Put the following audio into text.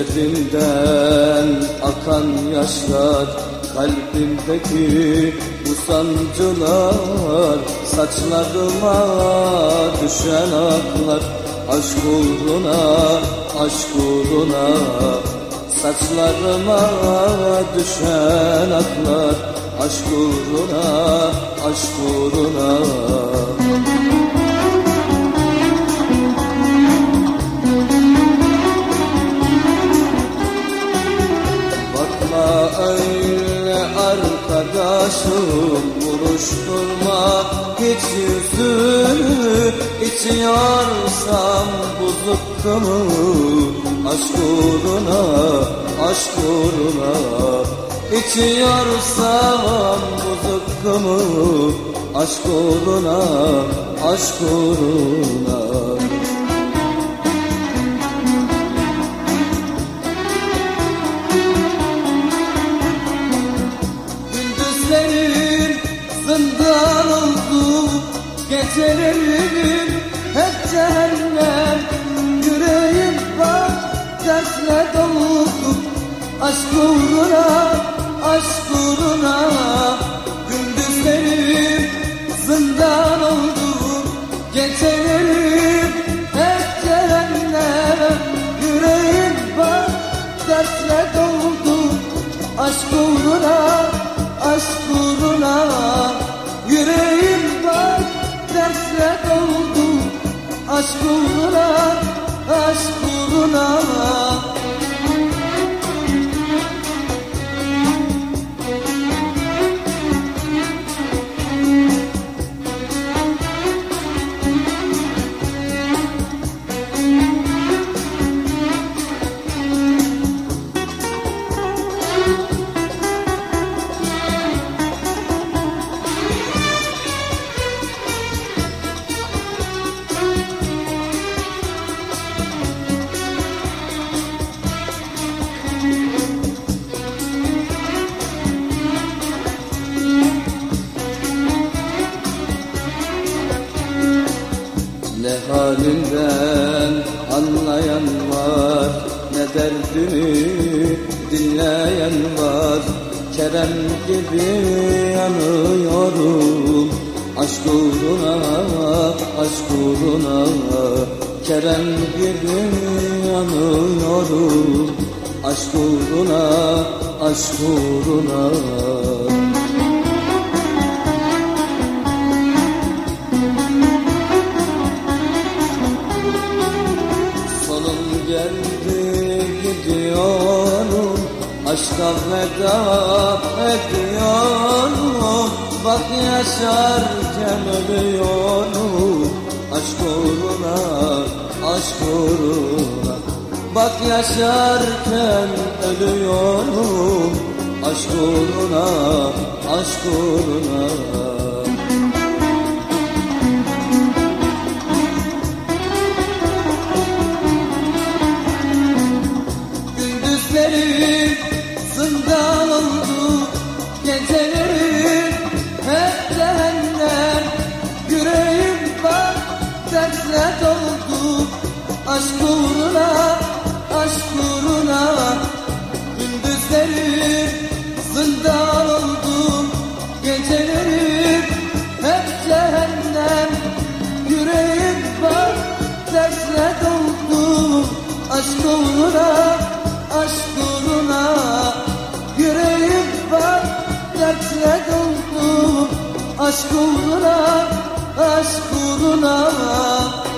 Gözlerimden akan yaşlar, kalbimdeki bu sancılar, saçlarıma düşen aklar, aşk uğruna, aşk uğruna. Saçlarıma düşen aklar, aşk uğruna, aşk uğruna. Öyle arkadaşım, buruşturma hiç yüzünü, içiyorsam bu zıkkımı, aşk uğruna, aşk uğruna. İçiyorsam bu zıkkımı, aşk uğruna, aşk uğruna. Zindan oldu gecelerim, hep cehennem. Yüreğim var dersle dolu, aşk uğruna, aşk uğruna. Gündüzlerim zindan oldu gecelerim, hep cehennem. Yüreğim var dersle doldu, aşk uğruna, aşk uğruna. Yüreğim var dersle doldu, aşk uğruna, aşk uğruna. Ne halimden anlayan var, ne derdimi dinleyen var. Kerem gibi yanıyorum, aşk uğruna, aşk uğruna. Kerem gibi yanıyorum, aşk uğruna, aşk uğruna. Geldi gidiyorum, aşka veda ediyorum. Bak yaşarken ölüyorum, aşk uğruna, aşk uğruna. Bak yaşarken ölüyorum, aşk uğruna, aşk uğruna. Zindan oldu gecelerim, hep cehennem. Yüreğim var dersle doldu, aşk uğruna, aşk uğruna. Gündüzlerim zindan oldu gecelerim, hep cehennem. Yüreğim var dersle doldu, aşk uğruna, aşk uğruna. Yüreğim var dertle doldu, aşk uğruna, aşk uğruna.